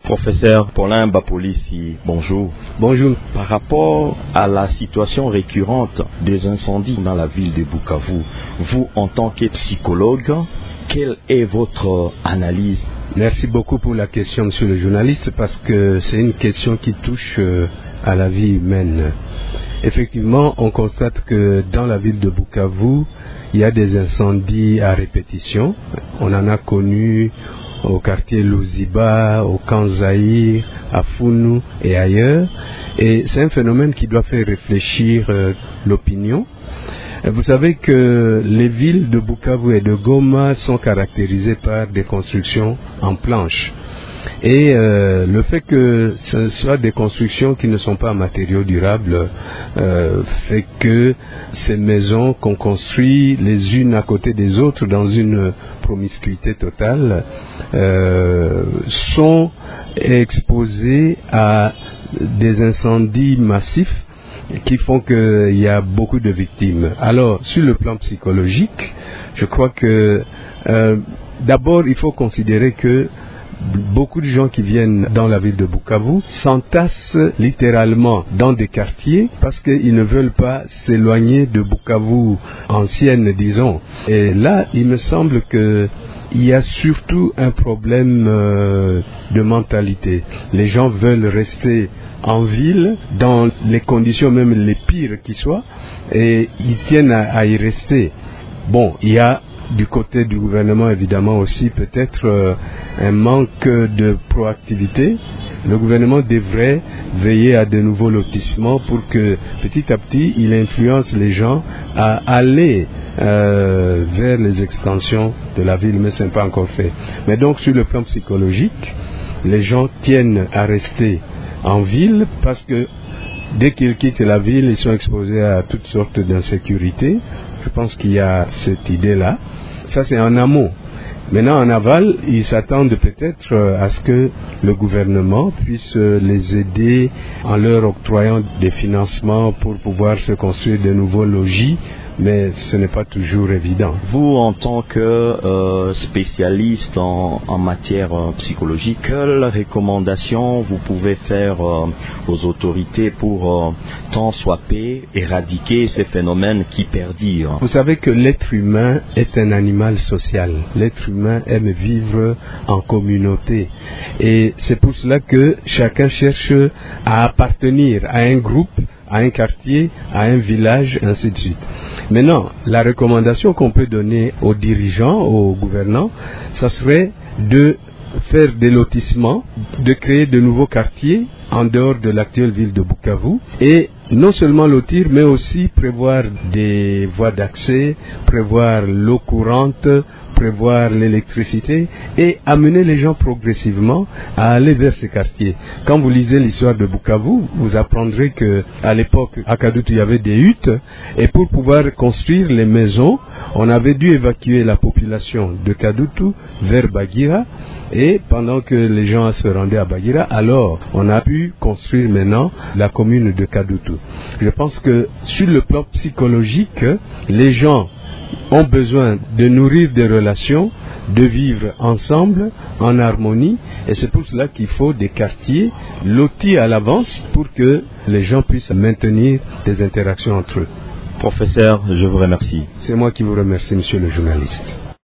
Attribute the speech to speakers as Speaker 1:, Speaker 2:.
Speaker 1: Professeur Paulin Bapolissi, bonjour.
Speaker 2: Bonjour.
Speaker 1: Par rapport à la situation récurrente des incendies dans la ville de Bukavu, vous, en tant que psychologue, quelle est votre analyse?
Speaker 2: Merci beaucoup pour la question, monsieur le journaliste, parce que c'est une question qui touche à la vie humaine. Effectivement, on constate que dans la ville de Bukavu, il y a des incendies à répétition. On en a connu au quartier Luziba, au Camp Zaïre, à Founou et ailleurs. Et c'est un phénomène qui doit faire réfléchir l'opinion. Vous savez que les villes de Bukavu et de Goma sont caractérisées par des constructions en planches. Et le fait que ce soit des constructions qui ne sont pas en matériaux durables fait que ces maisons qu'on construit les unes à côté des autres dans une promiscuité totale sont exposées à des incendies massifs qui font qu'il y a beaucoup de victimes. Alors, sur le plan psychologique, je crois que d'abord, il faut considérer que beaucoup de gens qui viennent dans la ville de Bukavu s'entassent littéralement dans des quartiers parce qu'ils ne veulent pas s'éloigner de Bukavu ancienne, disons. Et là, il me semble que il y a surtout un problème de mentalité. Les gens veulent rester en ville, dans les conditions même les pires qui soient, et ils tiennent à y rester. Bon, il y a du côté du gouvernement évidemment aussi peut-être un manque de proactivité. Le gouvernement devrait veiller à de nouveaux lotissements pour que petit à petit il influence les gens à aller vers les extensions de la ville, mais ce n'est pas encore fait. Mais donc sur le plan psychologique, les gens tiennent à rester en ville parce que dès qu'ils quittent la ville, ils sont exposés à toutes sortes d'insécurités. Je pense qu'il y a cette idée-là. Ça, c'est en amont. Maintenant, en aval, ils s'attendent peut-être à ce que le gouvernement puisse les aider en leur octroyant des financements pour pouvoir se construire de nouveaux logis, mais ce n'est pas toujours évident.
Speaker 1: Vous, en tant que spécialiste en matière psychologique, quelles recommandations vous pouvez faire aux autorités pour tant soit peu éradiquer ces phénomènes qui perdurent?
Speaker 2: Vous savez que l'être humain est un animal social. L'être humain aime vivre en communauté. Et c'est pour cela que chacun cherche à appartenir à un groupe, à un quartier, à un village, ainsi de suite. Maintenant, la recommandation qu'on peut donner aux dirigeants, aux gouvernants, ça serait de faire des lotissements, de créer de nouveaux quartiers en dehors de l'actuelle ville de Bukavu et non seulement lotir, mais aussi prévoir des voies d'accès, prévoir l'eau courante, prévoir l'électricité et amener les gens progressivement à aller vers ces quartiers. Quand vous lisez l'histoire de Bukavu, vous apprendrez qu'à l'époque, à Kadutu, il y avait des huttes et pour pouvoir construire les maisons, on avait dû évacuer la population de Kadutu vers Bagira. Et pendant que les gens se rendaient à Bagira, alors on a pu construire maintenant la commune de Kadutu. Je pense que sur le plan psychologique, les gens ont besoin de nourrir des relations, de vivre ensemble, en harmonie, et c'est pour cela qu'il faut des quartiers lotis à l'avance pour que les gens puissent maintenir des interactions entre eux.
Speaker 1: Professeur, je vous remercie.
Speaker 2: C'est moi qui vous remercie, monsieur le journaliste.